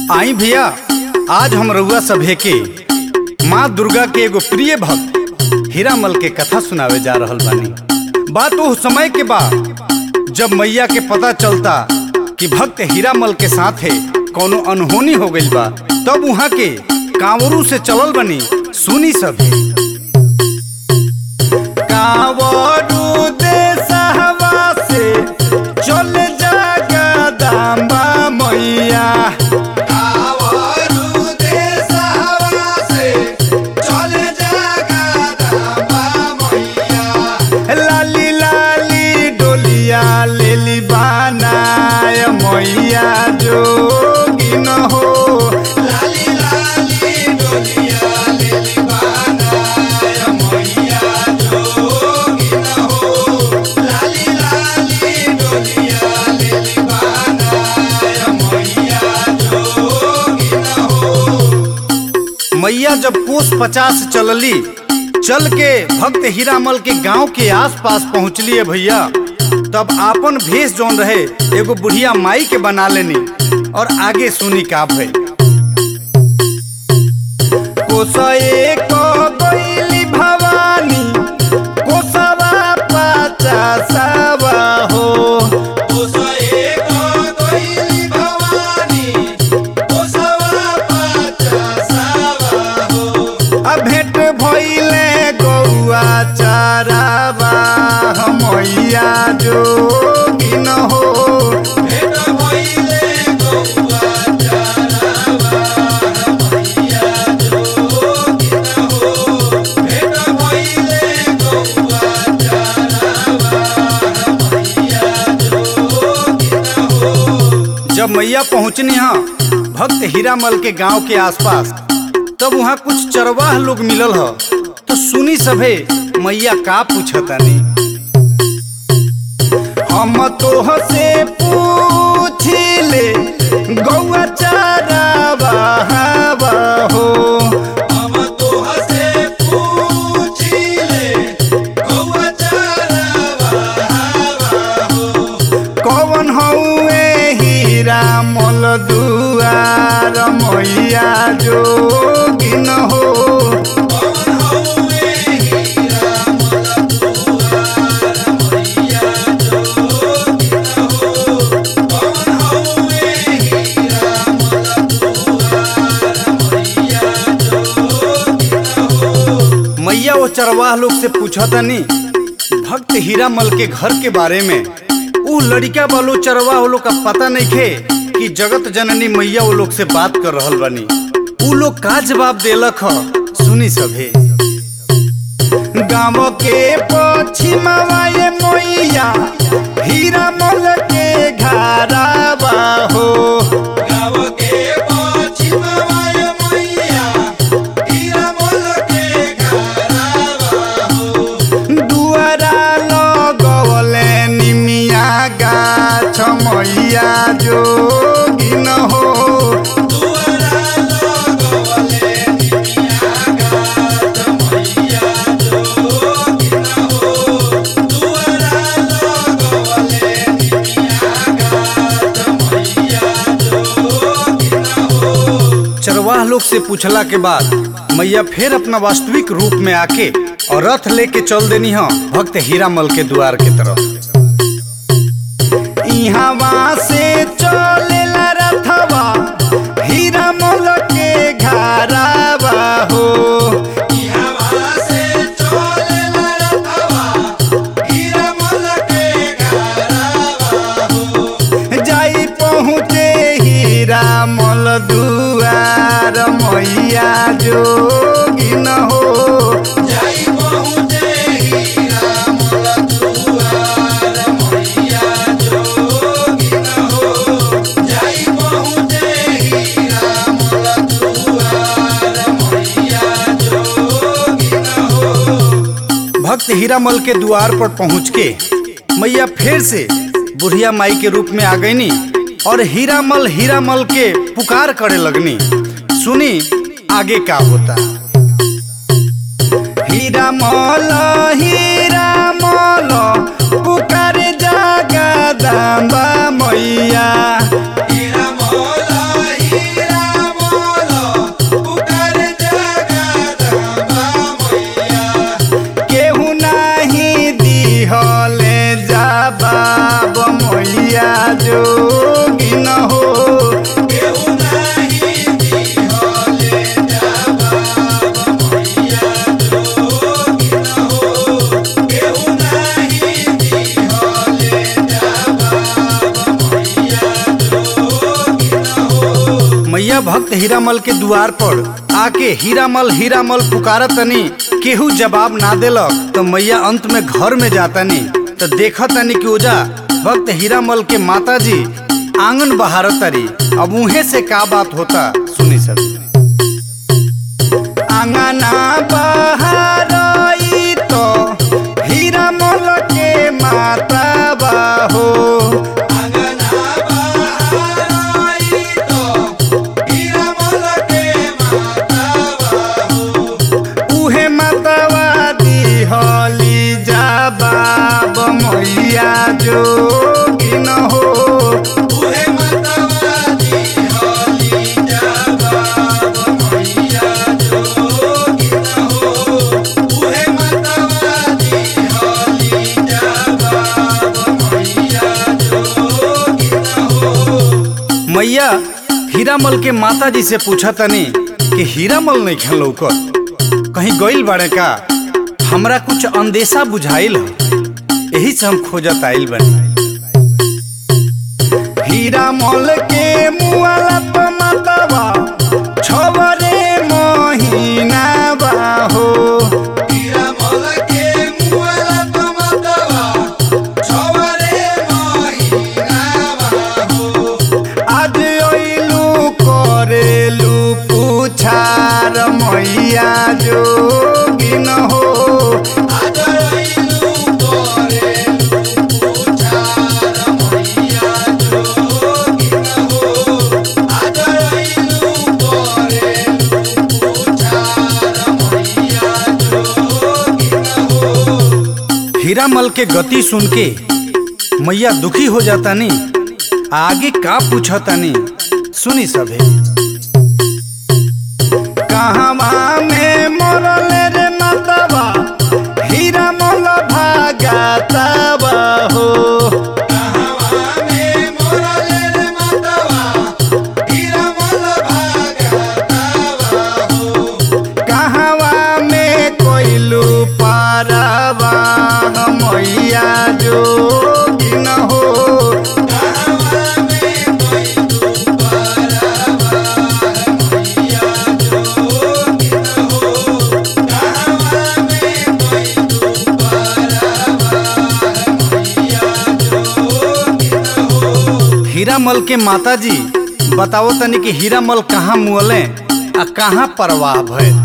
आई भैया, आज हम रउआ सभे के माँ दुर्गा के एगो प्रिय भक्त हीरामल के कथा सुनावे जा रहल बानी। बात वो समय के बा जब मैया के पता चलता कि भक्त हीरामल के साथ है कोनो अनहोनी हो गई बा, तब वहाँ के कांवरू से चलल बनी। सुनी सभे कांवरू देशवा से चल जागा दामा मैया, लाली लाली डोलिया लेली बनाय मैया जोगी न हो, लाली लाली डोलिया लेली बनाय मैया जोगी न हो, लाली लाली डोलिया लेली बनाय मैया जोगी न हो। मैया जब कोस 50 चलली, चल के भक्त हीरामल के गांव के आसपास पहुँचली है भैया। तब आपन भेष जौन रहे एगो बुढ़िया माई के बना लेनी और आगे सुनी का भई। कोसए को गईली भवानी, कोसवा 50 हो, कोसए को गईली भवानी, कोसवा 50 हो। भेंट भइले गौआ चारावा मैया जोगी न हो, भेंट भइले गौआ चारावा मैया जोगी न हो, भेंट भइले गौआ चारावा मैया जोगी न हो। जब मैया पहुँचनी हाँ भक्त हीरामल के गांव के आसपास, तब वहाँ कुछ चरवाह लोग मिलल ह। तो सुनी सभे मैया का पूछतानी। हम तोह से पूछिले गौआ चारावा हो, हम तोह से पूछिले गौआ चारावा हो। कौन हउए हीरामल दुआर मैया जोगी न हो, कौन हउए हीरामल दुआर मैया जोगी न हो, कौन हउए हीरामल दुआर मैया जोगी न हो। मैया वो चरवाह लोग से पूछतनी भक्त हीरामल के घर के बारे में। उ लड़का वालो चरवाह लोग का पता नहीं खे कि जगत जननी मैया वो लोग से बात कर रहल बनी। उ लोग का जवाब देलक ह, सुनी सभे। गाँव के पश्चिमवा ये मैया हीरामल के घरावा हो, गाँव के पश्चिमवा ये मैया हीरामल के घरावा हो। दुआरा लगवले निमिया गाछ मैया जोगी न हो, दुआरा लगवले निमिया गाछ मैया जोगी न हो, दुआरा लगवले निमिया गाछ मैया जोगी न हो। चरवाह लोग से पूछला के बाद मैया फिर अपना वास्तविक रूप में आके और रथ लेके चल देनी ह भक्त हीरामल के द्वार के तरफ। इहाँ से चलेला रथवा हीरामल के घरावा हो, इहवा से चलेला रथवा हीरामल के घरावा हो। जाई पहुँचे हीरामल दुआर मैया जोगी न हो, जाई पहुँचे हीरामल दुआर मैया जोगी न हो, जाई पहुँचे हीरामल दुआर मैया जोगी न हो। भक्त हीरामल के द्वार पर पहुँच के मैया फिर से बुढ़िया माई के रूप में आ गईनी और हीरामल के पुकार करे लगनी। सुनी आगे का होता। हीरामल हीरामल पुकारे जागा दाम्बा मैया, हीरामल हीरा मैया भक्त हीरामल के द्वार पर आके हीरामल पुकारत तनी, केहू जवाब ना देलक तो मैया अंत में घर में जातनी तो देखत तनी कि ओजा भक्त हीरामल के माता जी आंगन बहारत तारी। अब उहे से का बात होता सुनी सब। आंगना बहारई तो हीरामल के माता बाहो, मैया जोगिन हो उहे मतवादी होली जवाब मैया जोगिन हो उहे मतवादी होली जवाब मैया जोगिन हो। मैया हीरामल के माता जी से पूछा तनी कि हीरामल नहीं खेल लौकत, कहीं गइल बाड़े का? हमरा कुछ अंदेशा बुझाइल है, यही से हम खोजत आइल बनी। हीरामल के मुआला पमतवा छवरे महीना बाहो, हीरामल के मुआला पमतवा छवरे महीना बाहो। आज ओइलू करेलू पुछार मैया जोगिन हो, हीरामल के गति सुन के मैया दुखी हो जाता नी, आगे का पूछता नी सुनी सभे। कहवा में मरल रे मतवा हीरामल भागतवा हो, कहवा में मरल रे मतवा हीरामल भागतवा हो। कहवा में कोइलू पारवा मैया जोगिन हो, कहवा में कोइलू पारवा मैया जोगिन हो, कहवा में कोइलू पारवा मैया जोगिन हो। हीरामल के माता जी बताओ तनी कि हीरामल कहाँ मुअले आ कहाँ परवाह भइल।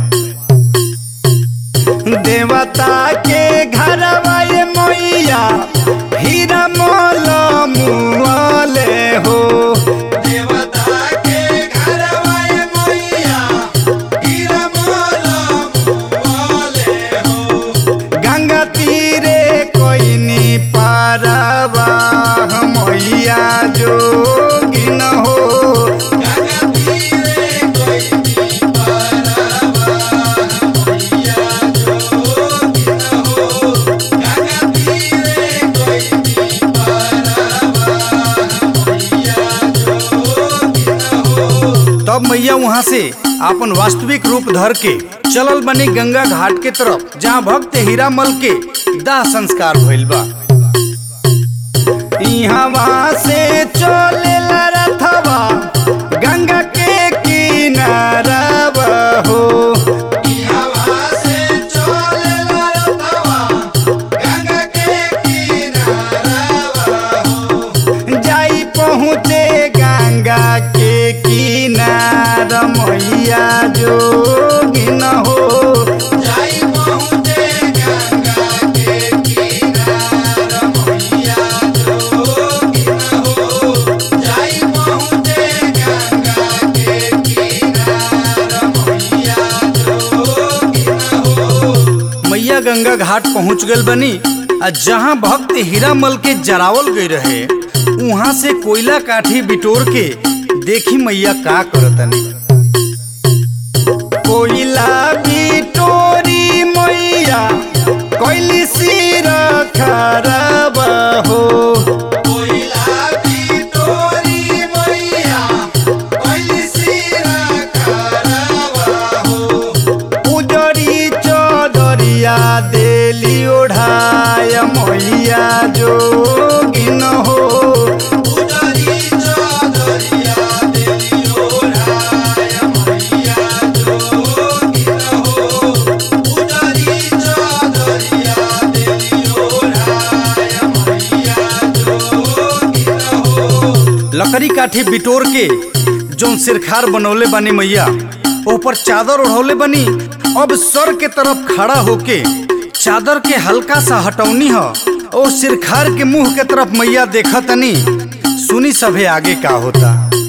देवता के घरवा ये मैया हीरामल मुअले हो, देवता के घरवा ये मैया हीरामल मुअले हो। गंगा तीरे कोइनी पारवा मैया जोगिन हो, गंगा तीरे कोइनी पारवा मैया जोगिन हो, गंगा तीरे कोइनी पारवा मैया जोगिन हो। तब मैया वहाँ से अपन वास्तविक रूप धर के चलल बनी गंगा घाट के तरफ, जहाँ भक्त हीरामल के दाह संस्कार भइल बा। इहवा से चलेला रथवा गंगा के किनारवा हो, इहवा से चलेला रथवा गंगा के किनारवा हो। जाई पहुँचे गंगा के किनार मैया जोगिन हो, जाई पहुँचे गंगा के किनार मैया जोगिन हो, जाई पहुँचे गंगा के किनार मैया जोगिन हो। मैया गंगा घाट पहुँच गल बनी आ जहाँ भक्त हीरामल के जरावल गई रहे वहाँ से कोयला काठी बिटोर के देखी मैया का करतनी। कोयला बिटोरी मैया कोयली सिर खराबा हो, कोयला बिटोरी मैया कोयली सिर खराबा हो। उजड़ी चौधरिया देली ओढ़ाय मैया जोगिन हो, उजड़ी चौधरिया देली ओढ़ाय लकड़ी काठी बिटोर के जौन सिरखार बनौले बानी मैया ऊपर चादर ओढ़ौले बनी। अब सर के तरफ खड़ा होके चादर के हल्का सा हटौनी ह और सिरखार के मुंह के तरफ मैया देखा तनी। सुनी सभे आगे का होता।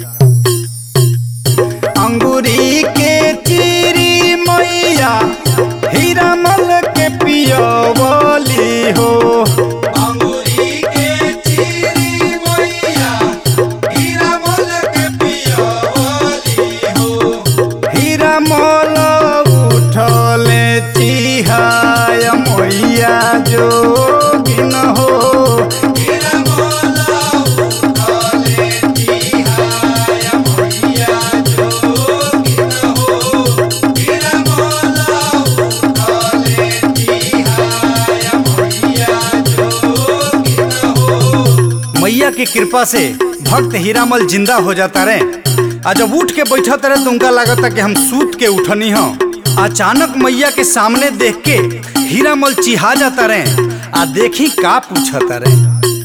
अंगूरी के चीरी मैया हीरा मल के पियवली हो। अंगूरी के चीरी मैया हीरा मल के पियवली हो। हीरा मल उठले चिहाय मैया जोगिन हो। हीरा मल उठले चिहाय मैया जोगिन हो। हीरा मल उठले चिहाय मैया जोगिन हो। मैया की कृपा से भक्त हीरामल जिंदा हो जाता रहे। आ जब उठ के बैठत रहे तो उनका लागता कि हम सूत के उठनी हो। अचानक मैया के सामने देख के हीरामल चिहा जाता रहे। आ देखी का पूछता रहे।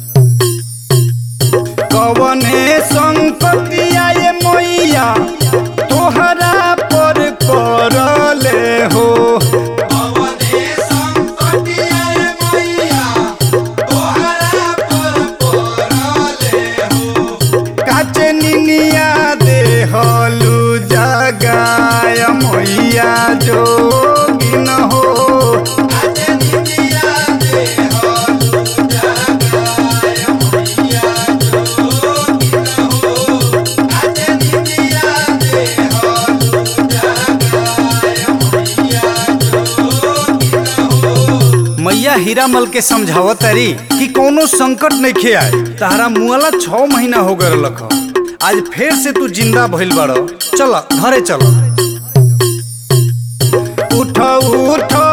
कवने संकटिया ये मैया तोहरा पर करले हो। कवने संकटिया मैया तोहरा पर पड़ले हो। काचे निनिया देहलू जगाय मैया जोगिन हो। आज निंदिया देहलू जगाय मैया जोगिन हो। आज निंदिया देहलू जगाय मैया जोगिन हो। मैया हीरामल के समझावत तारी कि कोनो संकट नहीं खे आए। तारा मुआला 6 महीना हो गए लख। आज फिर से तू जिंदा भइल बाड़ो। चल घरे चल। उठ उठ